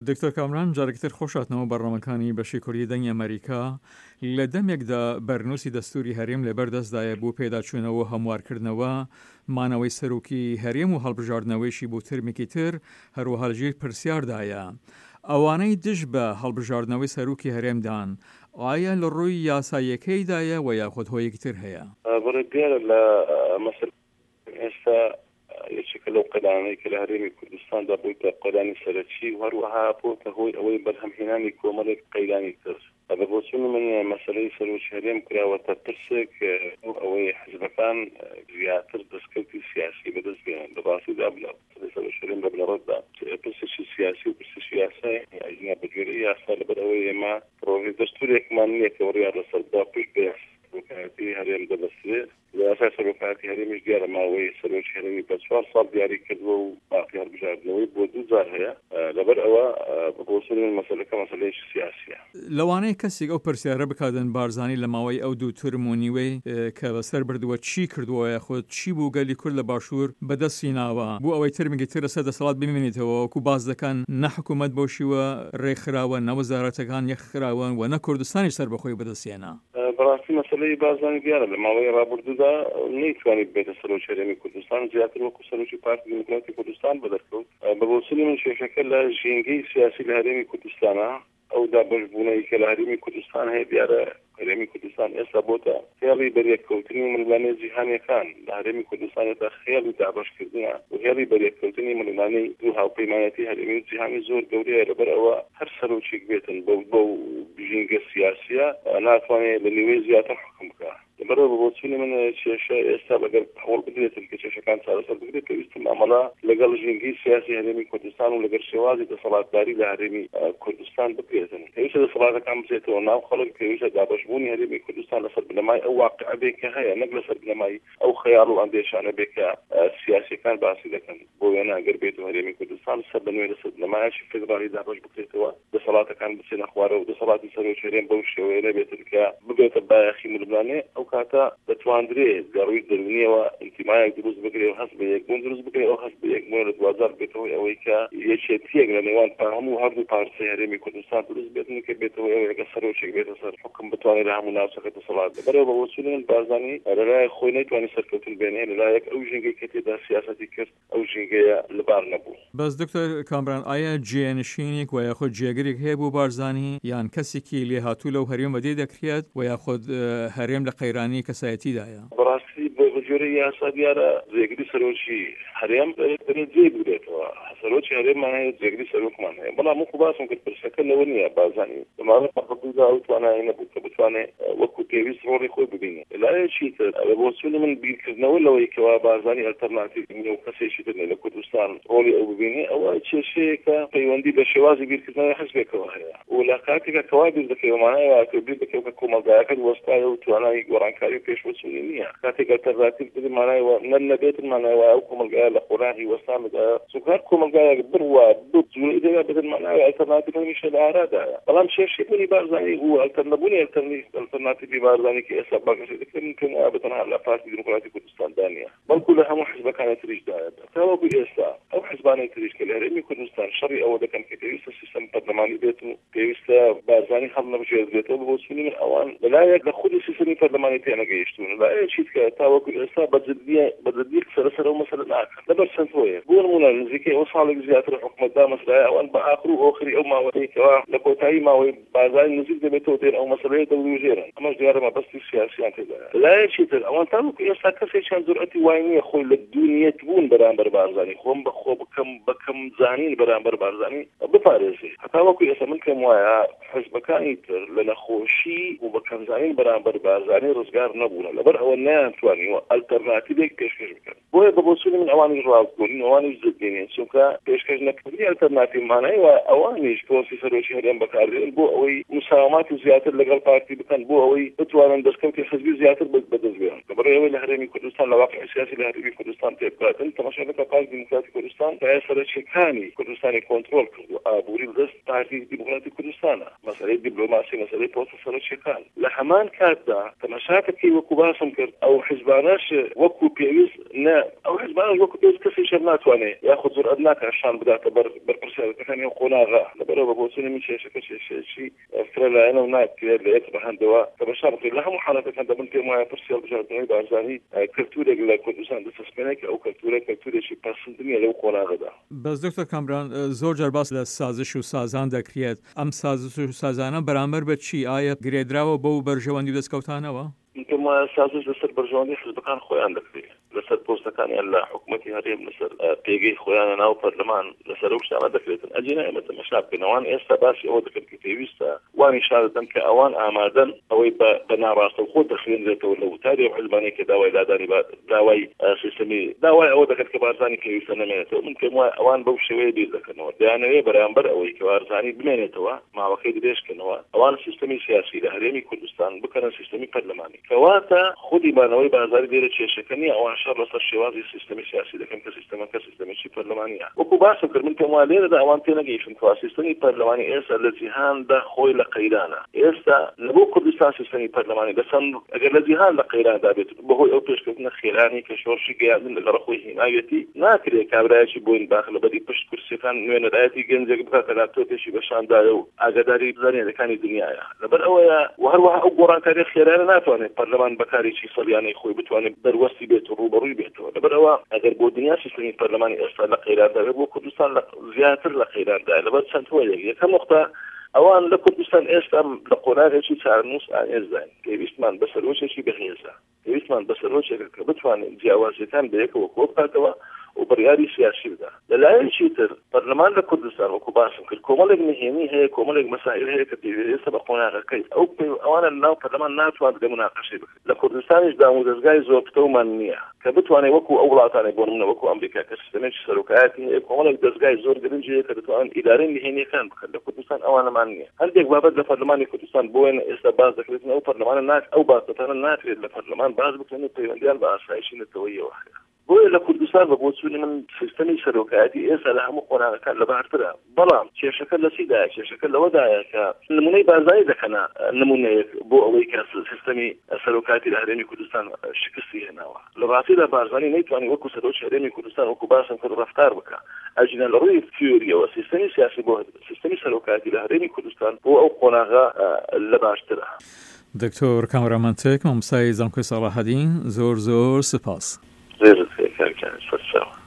دکتۆر کامران جارێکتر خۆشاتنەوە بەڕامەکانی بەشی کوردی دەنگی ئەمریکا لە دەمێکدا بەرنووسی دەستوری هەرێم لەبەردەستدایە بۆ پێداچوونەوە هەموارکردنەوە مانەوەی سەرۆکی هەرێم و هەڵبژاردنەوەیشی بۆ ترمێکی تر هەروەها لەژێر پرسیاردایە. ئەوانەی دژ بە هەڵبژاردنەوەی سەرۆکی هەرێمدان ئایا لە ڕووی یاساییەکەیدایە و یاخود هۆیەکی تر هەیە؟ بەڕێگەیە لە مەسەر ئێستا یەکێکە لەو قەدانەی کە لە هەرێمی کوردستاندا بوویتە قەدانی سەرەکی و هەروەها بۆتە هۆی ئەوەی بەرهەمهێنانی کۆمەڵێک قەیدانی تر. بەبۆچوونی من مەسەلەی سەرۆکی هەرێم کراوەتە ترسێک ئەوەی حزبەکان زیاتر دەستکەوتی سیاسی بەدەست بێنن بەڕاستیدا سەرۆکی هەرێم بەبلەڕەتدا پرسێکی سیاسی و پرسێکی یاسای ئەژینە بەگوێرەی یاسا لەبەر ئەوەی ئێمە ڕۆژی دەستورێکمان نییە کە وەڕیان لەسەردا پشت بێ سەرۆکایەتی هەرێم دەبەسترێت لە ئاساس سەرۆکایەتی هەرێمیش دیارە ماوەی سەرۆکی هەرێمی بە 4 ساڵ دیاری کردووە و باقی هەڵبژاردنەوەی بۆ 2 جار هەیە. لەبەر ئەوە بەبۆچوونی من مەسەلەکە مەسەلەیەکی سیاسیە. لەوانەیە کەسێک ئەو پرسیارە بکاتن بارزانی لە ماوەی ئەو 2 ترم و نیوەی کە بەسەر بردووە چی کردووە یاخود چی بوو گەلی کورد لە باشوور بەدەستی ناوە بۆ ئەوەی ترمێکی تر لەسەر دەسەڵات ببینێتەوە وەکو باز دەکەن نە حکوومەت بۆ شیوە ڕێکخراوە نە وەزارەتەکان یەکخراون و نە کوردستانی سەر بەخۆی بەدەستێنا. بەڕاستی مەسەلەی بازرگانی دیارە لە ماوەی ڕابردوودا نەیتوانێت بێتە سەرۆکی هەرێمی کوردستان زیاتر وەکو سەرۆکی پارتی دیموکراتی کوردستان بەدەستکەوت. بەبۆچوونی من کێشەکە لە ژینگەی سیاسی لە هەرێمی کوردستانە ئەو دابەشبوونەی کە لە هەرێمی کوردستان هەیە دیارە هەرێمی کوردستان ئێستا بۆتە خێڵی بەریەککەوتنی ململانەی جیهانیەکان لە هەرێمی کوردستانێتە خێڵی دابەشکردنە و هێڵی بەریەککەوتنی ململانەی دوو هاوپەیمانەتی هەرێمی و جیهانی زۆر گەورەیە. لەبەر ئەوە هەر سەرۆکێک بێتن بەو ژینگە سیاسیە ناتوانێت لە نیوەی زیاتر حکم بکات. لەبەرەوە بەبۆچوونی من کێشە ئێستا بەگەر هەوڵ بدرێتن کە کێشەکان چارەسەر بکرێت پێویستم ئەمەڵا لەگەڵ ژینگەی سیاسی هەرێمی کوردستان و لەگەڵ شێوازی دەسەڵاتداری لە هەرێمی کوردستان بکرێتن. پێویستە دەسەڵاتەکان بچێتەوە ناو خەڵک، پێویستە دابەشبوونی هەرێمی کوردستان لەسەر بنەمای ئەو واقعە بێت کە هەیە، نەک لەسەر بنەمای ئەو خەیاڵ و ئەندێشانە بێت کە سیاسیەکان باسی دەکەن. بۆ وێنە ئەگەر بێتەوە هەرێمی کوردستان سەر بنوێ لەسەر بنەمایەکی فێدرالی دابەش بکرێتەوە، دەسەڵاتەکان بچێنە خوارە و دەسەڵاتی سەرۆکی هەرێم بەو شێوەیە نەبێتن کە ببێتە بایەخی ململانێ. ئەو کاتە دەتواندرێت گەڕووی دەرونیەوە ئینتیمایەک دروست بکرێت و هەست بە یەکبوون دروست بکرێت ئەو هەست بە یەکبوون لە دوازار بێتەوە ئەوەی کە یەکێتیەک لە نێوان هەموو هەردوو پارچەی هەرێمی کوردستان دروست بێتن کە بێتەوە ئەوەیەکە سەرۆکێک بێتە سەر حکم بتوانێت لە هەموو ناوچەکە دەسەڵات بەرەوە بەبۆچوونی من بارزانی لەلایەک خۆی نەیتوانی سەرکەوتن بێنێ، لەلایەک ئەو ژینگەی کە تێدا سیاسەتی کرد ئەو ژینگەیە لەبار نەبوو. بەس دکتۆر کامران ئایا جێنشینێک و یاخود جێگرێک هەیە بۆ بارزانی یان کەسێکی لێهاتوو لەو هەرێم بەدێ دەکرێت و یاخود هەرێم لە قەیرانی کەسایەتیدایە؟ بەڕاستی بۆ بەجۆرەی یاسا دیارە جێگری سەرۆکی هەرێم دەبێت جێ بگرێتەوە. سەرۆکی هەرێممان هەیە، جێگری سەرۆکمان هەیە، بەڵام وەکو باسم کرد پرسەکە لەوە نییە بازانی بەماوەی پەقەتوودا ئەو توانایی نەبوو کە بتوانێت وەکو پێویست ڕۆڵی خۆی ببینێت. لایەکی تر بەبۆچوونی من بیرکردنەوە لەوەی کەوا بازانی ئەلتەرناتیڤ نییە و کەسێکی تر لە کوردستان ڕۆڵی ئەو ببینێ، ئەوە کێشەیەکە پەیوەندی بە شێوازی بیرکردنەوەی حزبێکەوە هەیە و لە کاتێکە کەوا بیر دەکەوە مانایەوە کە بیر دەکەوە کە کۆمەلگایەکەت وەستایە و توانایی گۆڕانکاری و پێشوەچوونی نییە. کاتێک ئەلتەرناتیڤ بدی مانایەوە نەبێتن مانایەوە ئەو کۆمەلگایە لە قۆڕانی وەستان بدایە چونکە هەر کۆمەلگایەک بڕوا دوو جوڵەی دەوێت بدن مانایەوە ئەلتەرناتیڤ هەمیشە لە ئارادایە. بەڵام کێشەی بوونی بارزانی و ئەلتەرنەبوونی ئەلتەرناتیڤی بارزانی کە ئێستا باقی دەکەن کە بەتەنها لە پارتی دیموکراتی کوردستان دانیە، بەڵکو لە هەموو حزبەکانی تریشدایە. تاوەکو ئێستا ئەو حزبانەی تریش کە لە هەرێمی کوردستان شەڕی ئەوە دەکەن کە پێویستە سیستەم پەرلەمانی بێت و پێویستە بارزانی هەڵ نەبژێت بێتەوە. بەبۆچوونی من ئەوان لەلایەک لە خودی سیستەمی پەرلەمانی تێ نەگەیشتون، لایەکی کە تاوەکو ئێستا بەجددی سەرەسەر ئەو مەسەلە ناکەن. لەبەر چەند هۆیە بۆ نمونە نزیکەی ئەو ساڵێک زیاتر حکومەتدا مەسەلای ئەوان بە ئاخر و ئۆخری ئەو ماوەی کەوا لە کۆتایی ماوەی بارزانی نزیک دەبێتەوە دێن ئەو مەسەلەیە دەوروژێرن. ئەمەش دیارە مەبەستی سیاسیان تێدایە. لایەکی تر ئەوان تاوەکو ئێستا کەسێکیان جورئەتی وای نییە خۆی لە دوونیەت بوون بەرامبەر بارزانی خۆم بەخۆ بکەم زانین بەرامبەر بارزانی بپارێزێ. هەتاوەکو ئێستا من کەم وایە حزبەکانی تر لە نەخۆشی و بەکەم زانین بەرامبەر بارزانی ڕزگار نەبوون، لەبەر ئەوە نەیانتوانیوە ئەلتەرناتیڤێک پێشکەش بکەن. بۆیە بەبۆچوونی من ئەوانیش ڕاستگۆنین ئەوانیش زدبێنێن چونکە پێشکەش نەکردنی ئەلتەرناتیڤ مانایەوە ئەوانیش پۆستی سەرۆکی هەرێم بەکاردێن بۆ ئەوەی مساواماتی زیاتر لەگەڵ پارتی بکەن، بۆ ئەوەی بتوانن دەستکەوتی حزبی زیاتر بەدەست بێنن. لەبەرەوەی ئەوەی لە هەرێمی کوردستان لە واقع سیاسی لە هەرێمی کوردستان تێبکاتن تەماشا بکە پارتی دیموکراتی کوردستان تا سەرۆکیەکانی کوردستانی کۆنتڕۆل کرد و ئابووری دەست دەست تاریخ دیموکراتی کوردستانە مەسەلەی دیپلۆماسی مەسەلەی پۆستە سەرۆکیەکان لە هەمان کاتدا تەماشاکەی وەکو باسم کرد ئەو حیزبانەش وەکو پێویست نە ئەو حیزبانەش وەکو پێویست کەسیش ناتوانێت یاخود جورئەت ناکات شان بداتە بەرپرسیارەکانی قۆناغا لەبەرەوە بۆچوونی کێشەکەشێکی فرەلایەنە و ناکرێت لە یەک بەهەندەوە تەماشا بکرێت لە هەموو حاڵەتەکان دەبن پێم وایە پرسیار بژاردنەوەی بارزانی کەلتورێک لە کوردستان دەسەسپێنێک ئەو کەلتورێکی پەسەندنیە لەو قۆناغەدا. بەس دکتۆر کامران زۆر جار باس لە سازش و سازان دەکرێت ئەم سازش و سازانە بەرامبەر بە چی ئایا گرێدراوە بەو بەرژەوەندی دەستکەوتانەوە؟ کەمە سازش لەسەر بەرژەوەندی حزبەکان خۆیان دەکرێت لەسەر پۆستەکانیان لە حکوومەتی هەرێم لەسەر پێگەی خۆیانە ناو پەرلەمان لەسەر ئەو شتانە دەکرێتن ئەجێنە ئێمە تەماشا بکەین ئەوان ئێستا باسی ئەوە دەکەن کە پێویستە وانی شاردەن کە ئەوان ئامادەن ئەوەی بە ناڕاستە خۆ دەخوێنرێتەوە لە وتاری ئەو حزبانەی کە داوای دادانی داوای سیستەمی داوای ئەوە دەکەن کە بارزانی پێویستە نەمێنێتەوە من پێم وایە ئەوان بەو شێوەیە بیر دەکەنەوە دەیانەوێ بەرامبەر ئەوەی کە بارزانی بمێنێتەوە ماوەکەی درێژکەنەوە ئەوان سیستەمی سیاسی لە هەرێمی کوردستان بکەنە سیستەمی پەرلەمانی کەواتە خودی بانەوەی بازاری دێرە کێشەکەنی ئەوان شەڕ لەسەر شێوازی سیستەمی سیاسی دەکەن کە سیستەمەکەی پەرلەمانیە وەکو باسم کرد من پێم وایە لێرەدا ئەوان پێ نەگەیشتن کە سیستەمی پەرلەمانی ئێستا لە جیهاندا خۆی لە قەیرانە ئێستا لە بۆ کوردستان سیستەمی پەرلەمانی دەسەن ئەگەر لە جیهان لە قەیراندا بێت بەهۆی ئەو پێشکەوتنە خێرانی کە شۆڕشی گەیاندن لەگەڵ خۆی هیناوێتی ناکرێت کابرایەکی بۆین باخە لەبەری پشت کورسیەکان نوێنەرایەتی گەنجێک بکاتە لاپتۆپێکی بەشاندایە و ئاگاداری بزانێنەکانی دنیایە لەبەر ئەوەیە وهەروەها ئەو گۆڕانکاری خێرانە ناتوانێت پەرلەمان بەکارێکی سەڵیانەی خۆی بتوانێت دەروەستی بێت و ڕوبەڕووی بێتەوە لەبەر ئەوە ئەگەر بۆ دنیا سیستەمی پەرلەمانی ئێستا لە قەیراندا بۆ کوردستان زیاتر لە قەیراندا لەبەر چەند وەیەک یەکەم نقطە ئەوان لە کوردستان ئێستا لە قۆناغێکی چارنووس ئێزدان پێویستمان بە سەرۆکێکی بەهێزە پێویستمان بە سەرۆکێکە کە بتوانین جیاوازیەکان بەیەکەوە کۆ بکاتەوە و بڕیاری سیاسی بدا لەلایەنی تر پەرلەمان لە کوردستان وەکو باسم کرد کۆمەڵێک نهێنی هەیە کۆمەڵێک مەسائل هەیە کە پێویستە بە قۆناغەکەی ئەوانە لەناو پەرلەمان ناتوانێت مناقەشەی بکرێت لە کوردستانیش دامودەستگای زۆر پتەومان نییە کە بتوانێت وەکو ئەو وڵاتانەی بۆ نمونە وەکو ئەمریکا کە سیستەمێکی سەرۆکایەتی هەیە کۆمەڵێک دەستگای زۆر گرنگی هەیە کە دەتوانن ئیدارەی نهێنیەکان بکەن لە کوردستان ئەوانەمان نییە هەندێک بابەت لە پەرلەمانی کوردستان بۆیە ئێستا باز دەکرێتن ئەو پەرلەمانە ئەو بابەتانە ناکرێت لە پەرلەمان باز بکەن و پەیوەندیان بە ئاسایشی نەتەوەیەوە هەیە بۆیە لە کوردستان بە بۆچوونی من سیستەمی سەرۆکایەتی ئێستا لە هەموو قۆناغەکان لەبارترە بەڵام کێشەکە لە چیدایە کێشەکە لەوەدایە کە نمونەی بازاری دەکەنە نمونەیەک بۆ ئەوەی کە سیستەمی سەرۆکاتی لە هەرێمی کوردستان شکستی هێناوە لە ڕاستیدا بارزانی نەیتوانی وەکو سەرۆکی هەرێمی کوردستان وەکو باسم کرد ڕەفتار بکە ئەجینە لە ڕووی تیۆریەوە سیستەمی سیاسی بۆ سیستەمی سەرۆکاتی لە هەرێمی کوردستان بۆ ئەو قۆناغا لە باشترە. دکتۆر کامرامانتێک مامۆستای زانکۆی ساڵاحەدین زۆر سپاس.